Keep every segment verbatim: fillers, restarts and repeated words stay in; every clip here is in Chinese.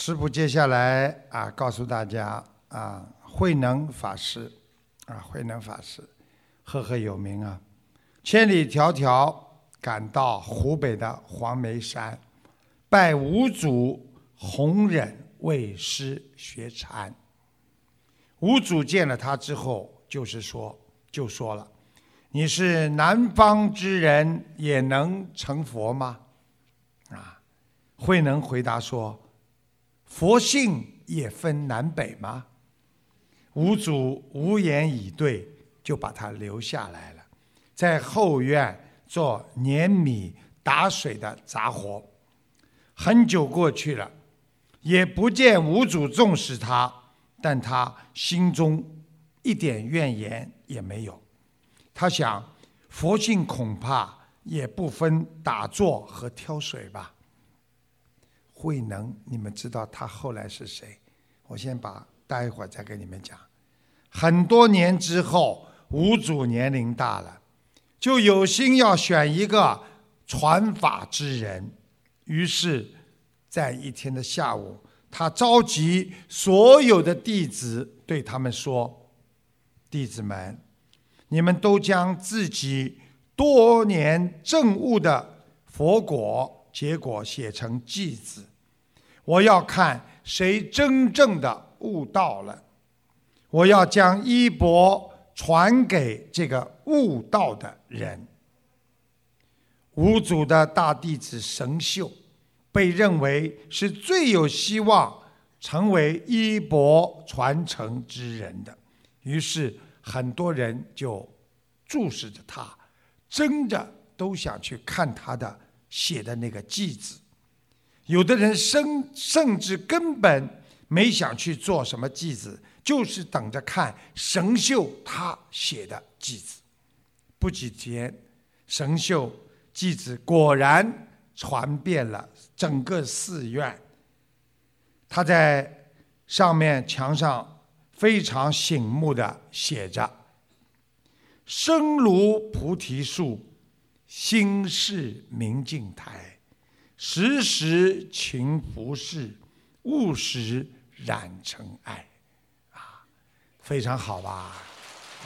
师父接下来啊，告诉大家啊，慧能法师啊，慧能法师赫赫有名啊，千里迢迢赶到湖北的黄梅山，拜五祖弘忍为师学禅。五祖见了他之后，就是说，就说了：“你是南方之人，也能成佛吗？”啊，慧能回答说：“佛性也分南北吗？”五祖无言以对，就把他留下来了，在后院做碾米打水的杂活。很久过去了，也不见五祖重视他，但他心中一点怨言也没有。他想，佛性恐怕也不分打坐和挑水吧。慧能，你们知道他后来是谁？我先把待会儿再给你们讲。很多年之后，五祖年龄大了，就有心要选一个传法之人。于是在一天的下午，他召集所有的弟子，对他们说：“弟子们，你们都将自己多年证悟的佛果结果写成偈子，我要看谁真正的悟道了。我要将衣钵传给这个悟道的人。”五祖的大弟子神秀被认为是最有希望成为衣钵传承之人的，于是很多人就注视着他，争着都想去看他的写的那个偈子。有的人甚甚至根本没想去做什么偈子，就是等着看神秀他写的偈子。不几天，神秀偈子果然传遍了整个寺院。他在上面墙上非常醒目地写着：“身如菩提树，心是明镜台，时时勤拂拭，勿使染尘埃。”啊，非常好吧？嗯、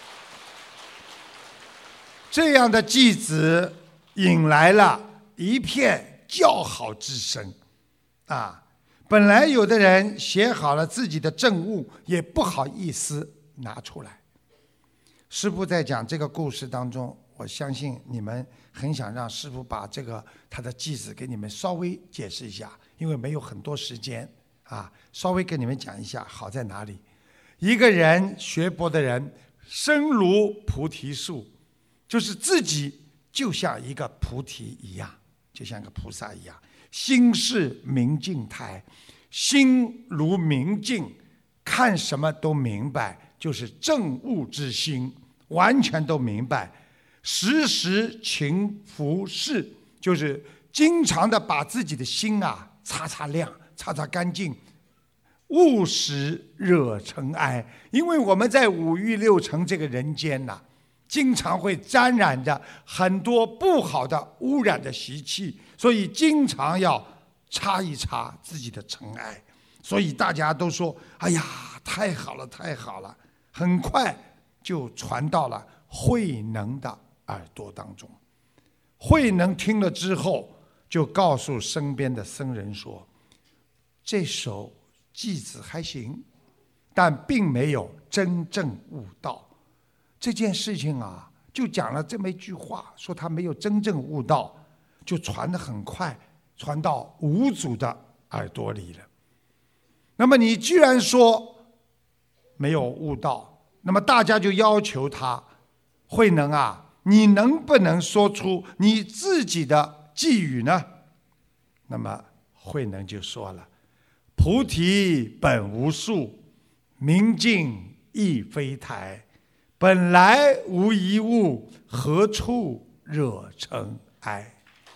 这样的偈子引来了一片叫好之声啊！本来有的人写好了自己的证悟，也不好意思拿出来。师父在讲这个故事当中，我相信你们很想让师父把这个他的偈子给你们稍微解释一下，因为没有很多时间啊，稍微跟你们讲一下好在哪里。一个人学佛的人，身如菩提树，就是自己就像一个菩提一样，就像个菩萨一样。心是明镜台，心如明镜，看什么都明白，就是正悟之心，完全都明白。时时勤拂拭，就是经常的把自己的心啊擦擦亮，擦擦干净，勿使惹尘埃。因为我们在五欲六尘这个人间呐、啊，经常会沾染着很多不好的污染的习气，所以经常要擦一擦自己的尘埃。所以大家都说：“哎呀，太好了，太好了！”很快就传到了慧能的耳朵当中。慧能听了之后，就告诉身边的僧人说：“这首偈子还行，但并没有真正悟道。”这件事情啊，就讲了这么一句话，说他没有真正悟道，就传得很快，传到五祖的耳朵里了。那么你居然说没有悟道，那么大家就要求他：慧能啊，你能不能说出你自己的偈语呢？那么慧能就说了：“菩提本无树，明镜亦非台。本来无一物，何处惹尘埃。”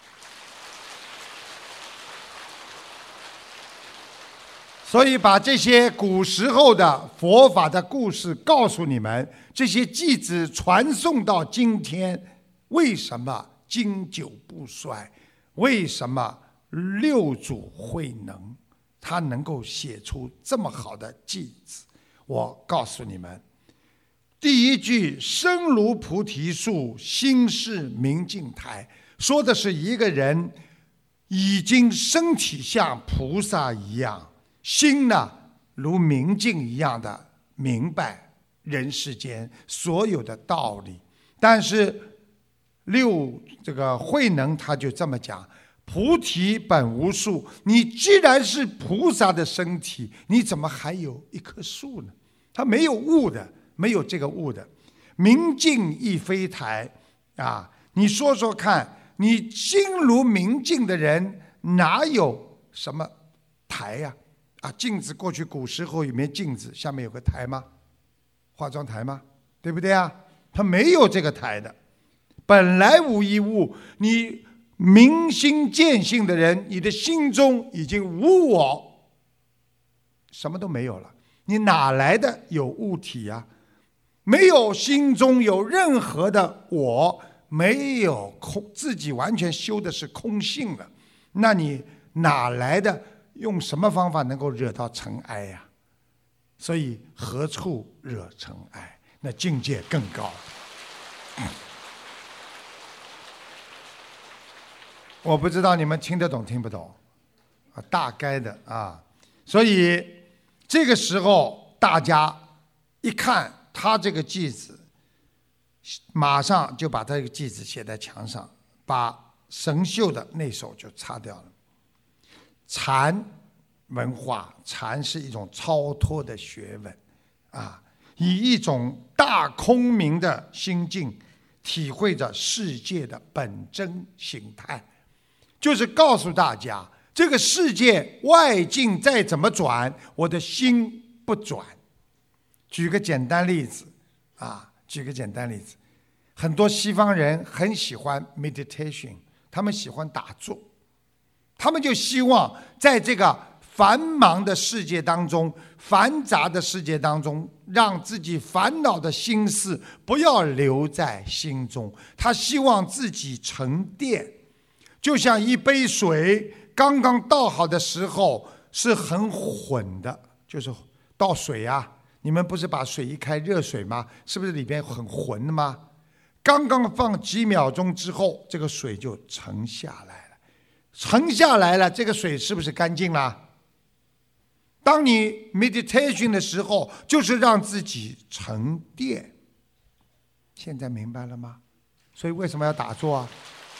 所以把这些古时候的佛法的故事告诉你们，这些偈子传颂到今天，为什么经久不衰？为什么六祖慧能他能够写出这么好的偈子。我告诉你们，第一句身如菩提树，心是明镜台，说的是一个人已经身体像菩萨一样，心呢如明镜一样的明白人世间所有的道理。但是六这个慧能他就这么讲，菩提本无树，你既然是菩萨的身体，你怎么还有一棵树呢？它没有物的，没有这个物的。明镜亦非台啊，你说说看，你心如明镜的人哪有什么台呀？啊，镜子过去古时候有没有镜子下面有个台吗？化妆台吗？对不对啊？它没有这个台的。本来无一物，你明心见性的人，你的心中已经无我，什么都没有了，你哪来的有物体啊？没有心中有任何的我，没有空，自己完全修的是空性了，那你哪来的用什么方法能够惹到尘埃呀？所以何处惹尘埃？那境界更高。我不知道你们听得懂听不懂啊？大概的啊。所以这个时候大家一看他这个偈子，马上就把他这个偈子写在墙上，把神秀的那首就擦掉了。禅文化，禅是一种超脱的学问啊，以一种大空明的心境体会着世界的本真形态，就是告诉大家，这个世界外境再怎么转，我的心不转。举个简单例子啊，举个简单例子，很多西方人很喜欢 meditation， 他们喜欢打坐，他们就希望在这个繁忙的世界当中，繁杂的世界当中，让自己烦恼的心思不要留在心中，他希望自己沉淀。就像一杯水刚刚倒好的时候是很混的，就是倒水啊，你们不是把水一开热水吗？是不是里边很浑的吗？刚刚放几秒钟之后，这个水就沉下来了，沉下来了，这个水是不是干净了？当你 meditation 的时候，就是让自己沉淀。现在明白了吗？所以为什么要打坐啊？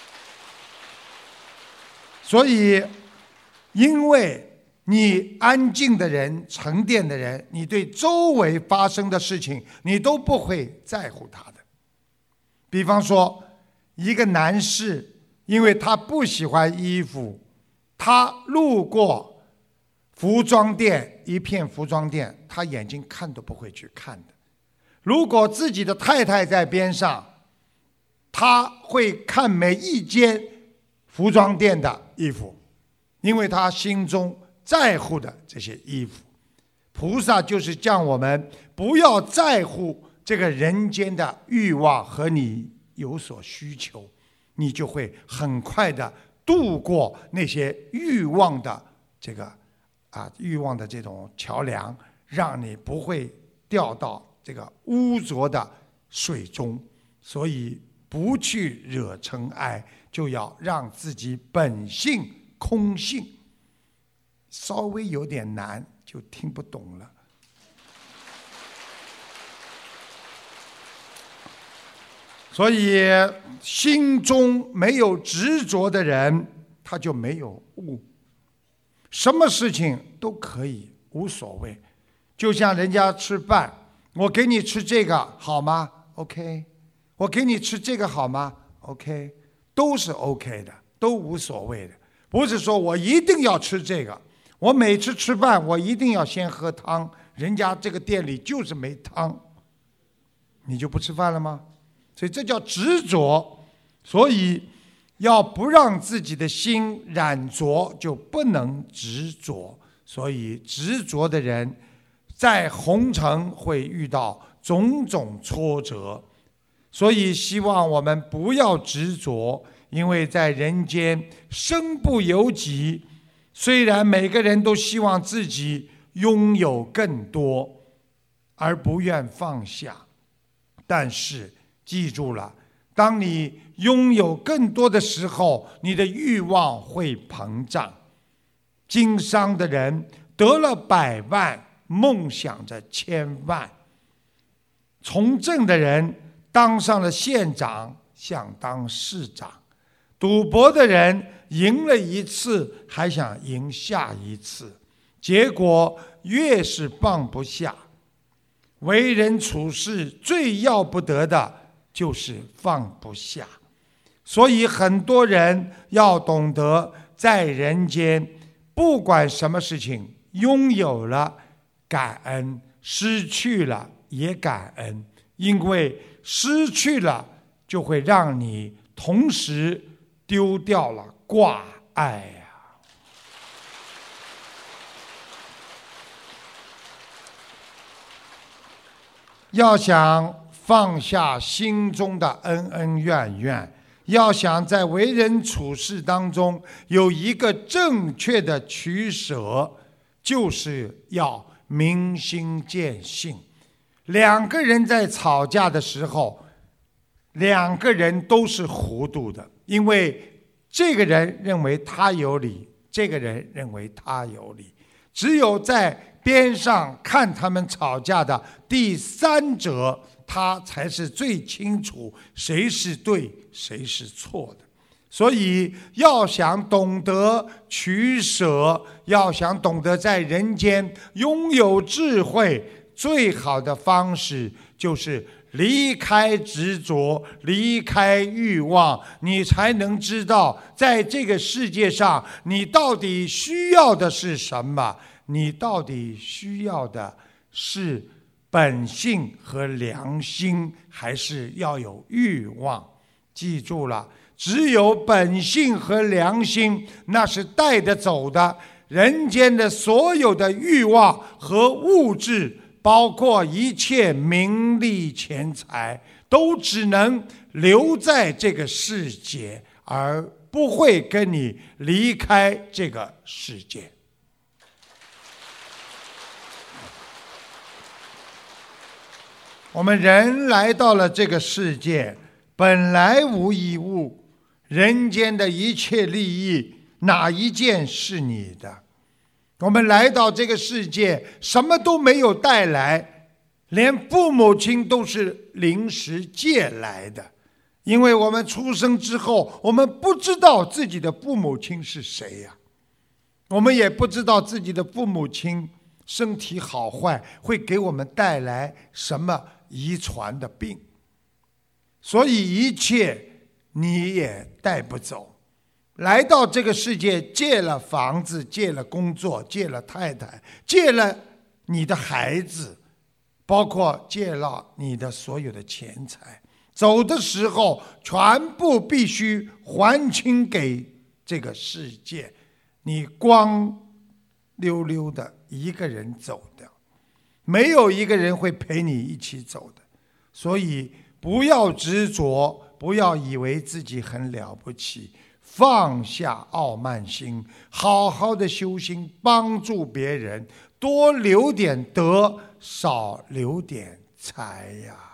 所以，因为你安静的人、沉淀的人，你对周围发生的事情，你都不会在乎它的。比方说，一个男士，因为他不喜欢衣服，他路过服装店，一片服装店，他眼睛看都不会去看的。如果自己的太太在边上，他会看每一间服装店的衣服，因为他心中在乎的这些衣服。菩萨就是叫我们不要在乎这个人间的欲望和你有所需求，你就会很快的度过那些欲望的这个啊欲望的这种桥梁，让你不会掉到这个污浊的水中。所以不去惹尘埃，就要让自己本性空性。稍微有点难就听不懂了。所以心中没有执着的人，他就没有悟，什么事情都可以，无所谓。就像人家吃饭，我给你吃这个好吗？ OK。 我给你吃这个好吗？ OK。 都是 OK 的，都无所谓的。不是说我一定要吃这个，我每次吃饭我一定要先喝汤，人家这个店里就是没汤，你就不吃饭了吗？所以这叫执着。所以要不让自己的心染着，就不能执着。所以执着的人在红尘会遇到种种挫折。所以希望我们不要执着，因为在人间身不由己， 虽然每个人都希望自己拥有更多，而不愿放下，但是记住了，当你拥有更多的时候，你的欲望会膨胀。经商的人得了百万，梦想着千万；从政的人当上了县长，想当市长；赌博的人赢了一次，还想赢下一次，结果越是放不下。为人处事最要不得的就是放不下，所以很多人要懂得在人间，不管什么事情，拥有了感恩，失去了也感恩，因为失去了就会让你同时丢掉了挂碍呀。要想放下心中的恩恩怨怨，要想在为人处事当中有一个正确的取舍，就是要明心见性。两个人在吵架的时候，两个人都是糊涂的，因为这个人认为他有理，这个人认为他有理，只有在边上看他们吵架的第三者，他才是最清楚谁是对谁是错的。所以要想懂得取舍，要想懂得在人间拥有智慧，最好的方式就是离开执着，离开欲望，你才能知道在这个世界上你到底需要的是什么，你到底需要的是本性和良心，还是要有欲望？记住了，只有本性和良心，那是带得走的。人间的所有的欲望和物质，包括一切名利钱财，都只能留在这个世界，而不会跟你离开这个世界。我们人来到了这个世界，本来无一物，人间的一切利益，哪一件是你的？我们来到这个世界，什么都没有带来，连父母亲都是临时借来的。因为我们出生之后，我们不知道自己的父母亲是谁呀，我们也不知道自己的父母亲身体好坏会给我们带来什么遗传的病，所以一切你也带不走。来到这个世界，借了房子，借了工作，借了太太，借了你的孩子，包括借了你的所有的钱财，走的时候全部必须还清给这个世界，你光溜溜的一个人走掉，没有一个人会陪你一起走的。所以不要执着，不要以为自己很了不起，放下傲慢心，好好的修心，帮助别人，多留点德，少留点财呀。